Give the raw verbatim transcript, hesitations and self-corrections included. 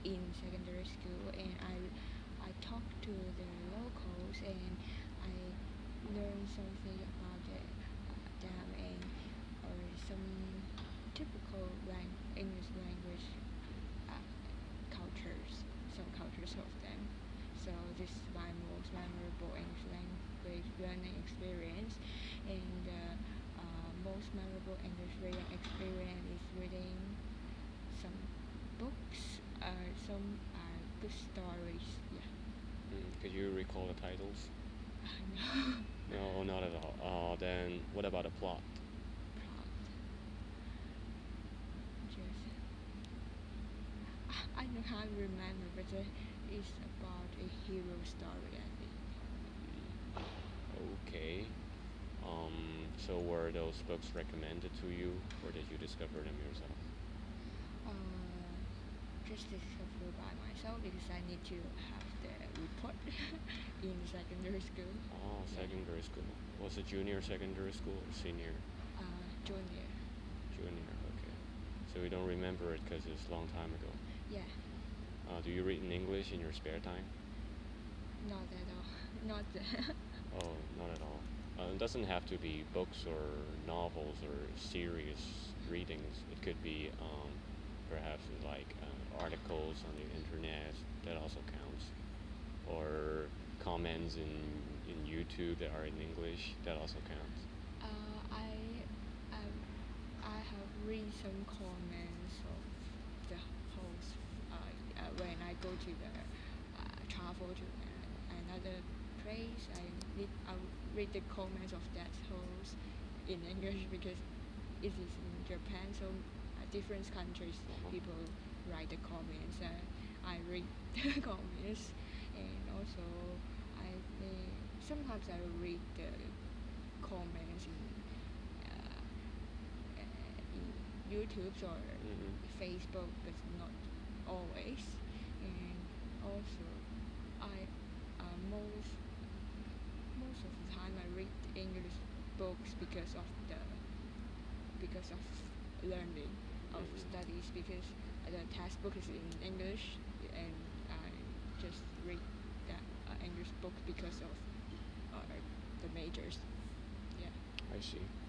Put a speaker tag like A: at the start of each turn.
A: in secondary school, and I I talked to the locals, and I learned something about the, uh, them and or some typical lang- English language uh, cultures, some cultures of them. So this is my most memorable English language learning experience, and the uh, most memorable English reading experience is reading some books, uh, some uh, good stories. Yeah.
B: Mm, could you recall the titles?
A: Uh, no.
B: No, not at all. Uh, then what about the plot?
A: Plot. Just I don't can't remember, but uh, it's about a hero story. I think.
B: Okay. Um, so were those books recommended to you, or did you discover them yourself?
A: Uh, just discovered by myself because I need to have the report in secondary school.
B: Oh,
A: Yeah.
B: secondary school. Was it junior secondary school or senior?
A: Uh, junior.
B: Junior, okay. So you don't remember it because it's a long time ago.
A: Yeah.
B: Uh, do you read in English in your spare time?
A: Not at all. Not that.
B: Oh, not at all. Uh, it doesn't have to be books or novels or serious readings. It could be um, perhaps like uh, articles on the internet. That also counts. Or comments in in YouTube that are in English. That also counts.
A: Uh, I um, I have read some comments of the host uh, uh, when I go to the uh, travel to uh, another place. I read I read the comments of that host in English because it is in Japan, so uh, different countries
B: Uh-huh.
A: people write the comments. Uh, I read the comments, and also I may, sometimes I will read the comments in, uh, uh, in YouTube or
B: Mm-hmm.
A: Facebook, but not always. And also, I uh, most most of the time I read English books because of the because of learning of
B: Mm-hmm.
A: studies because the textbook is in English, and I just read that uh, English book because of uh, the majors. Yeah.
B: I see.